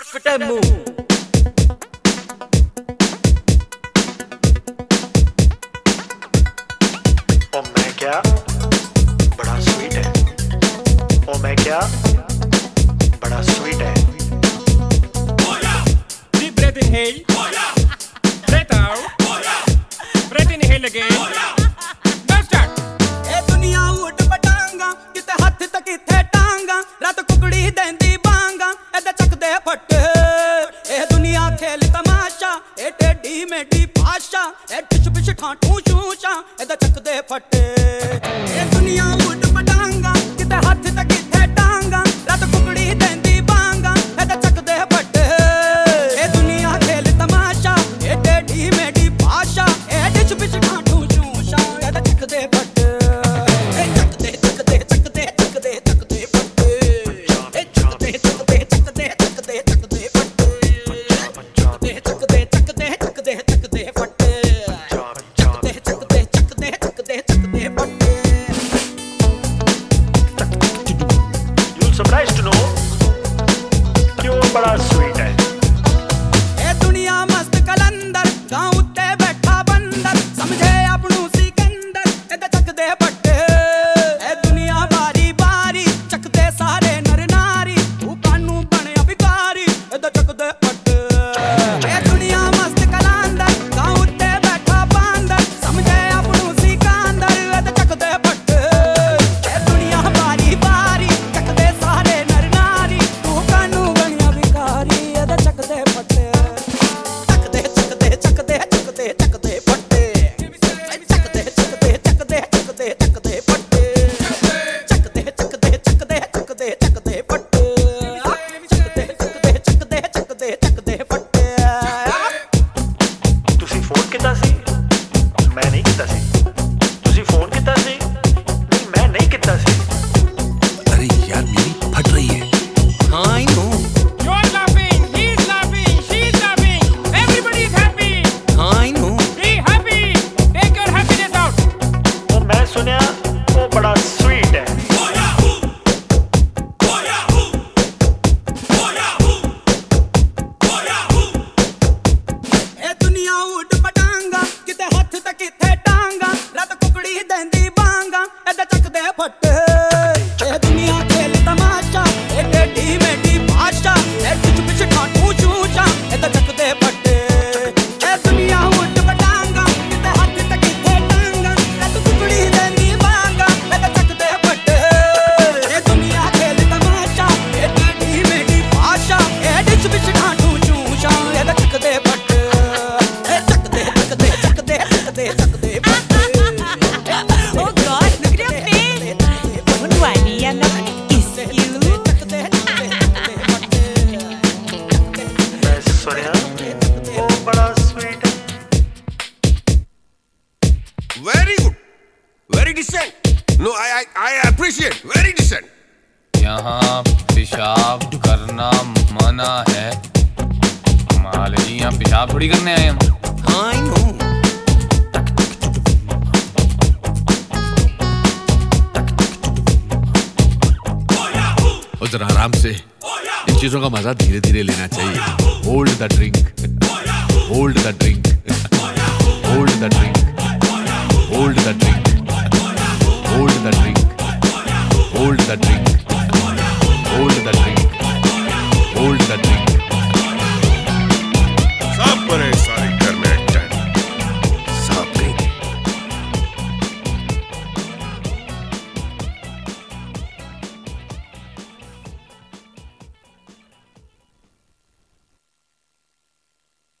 Fitemu. ओ मैं क्या बड़ा स्वीट है, ओ मैं क्या बड़ा स्वीट है। Deep breath inhale, breath out, breath inhale again. Now start. ए दुनिया उठ पटांगा किते हथ ते किथे टांगा रात कुकड़ी देंदी बांगा एदा चकदे फट ए दुनिया खेल तमाशा ए टेढ़ी मेढ़ी भाषा ए टिश पिश ठाठू शूशा एदा चकदे फट ए दुनिया उठ पटांगा किते हथ ते किथे टांगा रात कुकड़ी देंदी बांगा एदा चकदे फट ए दुनिया खेल तमाशा ए टेढ़ी मेढ़ी भाषा ए टिश पिश ठाठू शूशा एदा चकदे फट सरप्राइज टू नो कि वो बड़ा स्वीट है। ए दुनिया मस्त कलंदर गांव उत्ते बैठा बंदर समझे अपनू सिकंदर एदा चकदे फट ए दुनिया बारी बारी चकदे सारे नर नारी तू कानू बनया भिखारी एदा चकदे फट ए दुनिया मस्त कलंदर गांव उत्ते बैठा बंदर समझे अपनू सिकंदर एदा चकदे फट ए दुनिया बारी बारी चकदे सारे नर नारी तू कानू बनया भिखारी एदा चकदे फट ਤੁਸੀਂ ਫੋਨ ਕੀਤਾ ਸੀ, ਮੈਂ ਨਹੀਂ ਕੀਤਾ ਸੀ। ਤੁਸੀਂ ਫੋਨ ਕੀਤਾ ਸੀ, ਨਹੀਂ ਮੈਂ ਨਹੀਂ ਕੀਤਾ ਸੀ। अरे यार मेरी फट रही है। हाँ I know. You're laughing, he's laughing, she's laughing. Everybody is happy. हाँ I know. Be happy. Take your happiness out. ਉਹ ਮੈਂ ਸੁਣਿਆ ਉਹ ਬੜਾ ਸਵੀਟ ਹੈ। ए दुनिया उठ पटांगा किते हथ ते किथे टांगा रात कुकड़ी देंदी बांगा एदा चकदे फट ए दुनिया खेल तमाशा ए टेढ़ी मेढ़ी भाषा ए टिच पिच ठाठू शूशा एदा चकदे फट ए दुनिया उठ पटांगा किते हथ ते किथे टांगा रात कुकड़ी देंदी बांगा एदा चकदे फट ए दुनिया खेल तमाशा ए टेढ़ी मेढ़ी भाषा ए टिच पिच ठाठू शूशा एदा चकदे फट Oh God, look at your face. Don't worry, I'm not gonna kiss you. ਮੈਂ ਸੁਣਿਆ ਉਹ ਬੜਾ ਸਵੀਟ ਹੈ। Very good. Very decent. No, I appreciate. Very decent. यहाँ पेशाब करना मना है। माले जी यहाँ पेशाब थोड़ी करने आए हम। हाँ आई नो। और जरा आराम से इन चीजों का मजा धीरे धीरे लेना चाहिए। Hold the drink, hold the drink, hold the drink, hold the drink, hold the drink, hold the drink.